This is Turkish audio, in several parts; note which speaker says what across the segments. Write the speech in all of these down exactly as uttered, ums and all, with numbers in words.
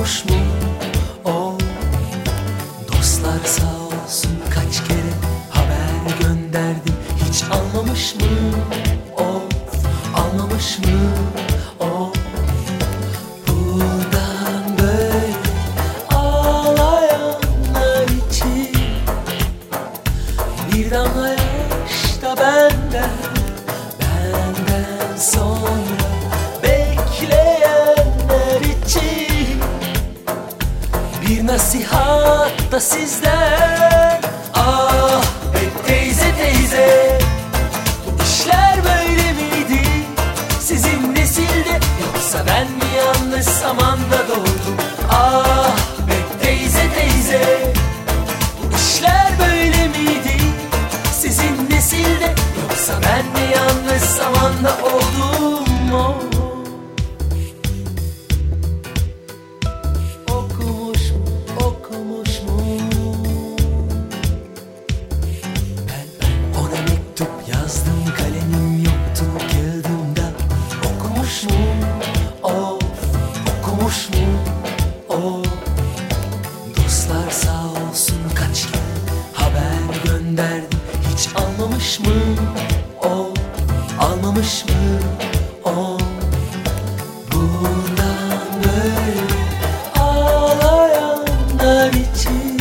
Speaker 1: okumuş mu? O dostlar sağ olsun kaç kere haber gönderdi, hiç almamış mı? O almamış mı? O buradan böyle ağlayanlar için bir damla yaş da benden, benden sonra bekleyenler için bir nasihat da sizden. Ah be teyze teyze, bu işler böyle miydi sizin nesilde, yoksa ben mi yanlış zamanda doğdum? Ah be teyze teyze, bu işler böyle miydi sizin nesilde, yoksa ben mi yanlış zamanda oldum? Oh. Okumuş mu, okumuş mu? Ben, ben ona mektup yazdım, kalemim yoktu kağıdımda. Okumuş mu? Of, okumuş mu? O dostlar sağ olsun kaç kere haber gönderdi, hiç almamış mı? O almamış mı? O bundan böyle ağlayanlar için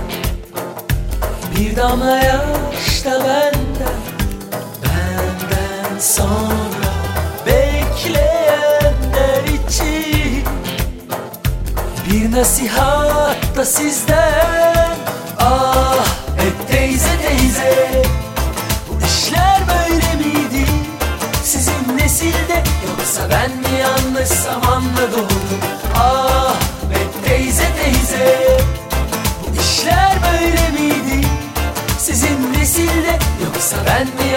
Speaker 1: bir damla yaş da benden, benden sonra bekleyenler için bir nasihat da sizden. Ah be teyze teyze, bu işler böyle miydi sizin nesilde, yoksa ben mi yanlış zamanda doğdum? Ah be teyze teyze, bu işler böyle miydi sizin nesilde, yoksa ben mi